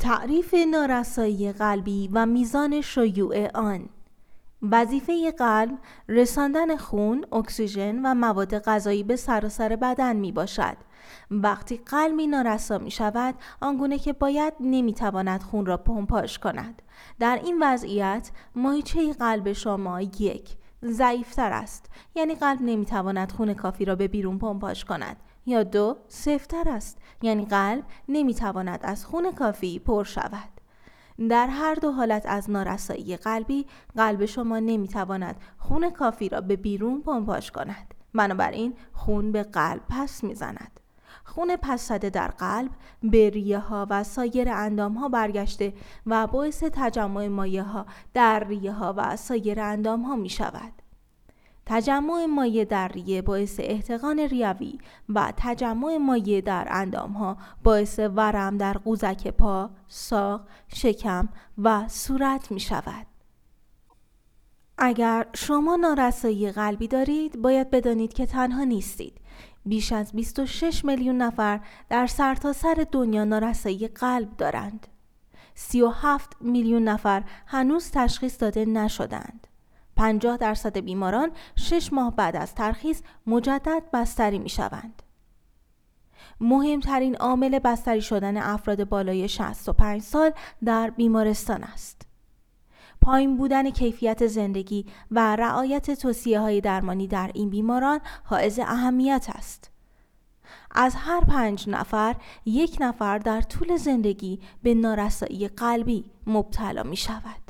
تعریف نارسایی قلبی و میزان شیوع آن. وظیفه قلب رساندن خون، اکسیژن و مواد غذایی به سراسر بدن می باشد. وقتی قلبی نارسا می شود، آنگونه که باید نمی تواند خون را پمپاژ کند. در این وضعیت ماهیچه قلب شما ضعیفتر است، یعنی قلب نمی تواند خون کافی را به بیرون پمپاژ کند، یا 2 ضعیفتر است، یعنی قلب نمی تواند از خون کافی پر شود. در هر دو حالت از نارسایی قلبی، قلب شما نمی تواند خون کافی را به بیرون پمپاژ کند. بنابراین خون به قلب پس می زند. خون پس زده در قلب به ریه ها و سایر اندام ها برگشته و باعث تجمع مایع ها در ریه ها و سایر اندام ها می شود. تجمع مایع در ریه باعث احتقان ریوی و تجمع مایع در اندام ها باعث ورم در قوزک پا، ساق، شکم و صورت می شود. اگر شما نارسایی قلبی دارید، باید بدانید که تنها نیستید. بیش از 26 میلیون نفر در سرتاسر دنیا نارسایی قلب دارند. 37 میلیون نفر هنوز تشخیص داده نشدند. 50% بیماران 6 ماه بعد از ترخیص مجدد بستری می شوند. مهمترین عامل بستری شدن افراد بالای 65 سال در بیمارستان است. پایین بودن کیفیت زندگی و رعایت توصیه‌های درمانی در این بیماران حائز اهمیت است. از هر 5 نفر 1 نفر در طول زندگی به نارسایی قلبی مبتلا می شود.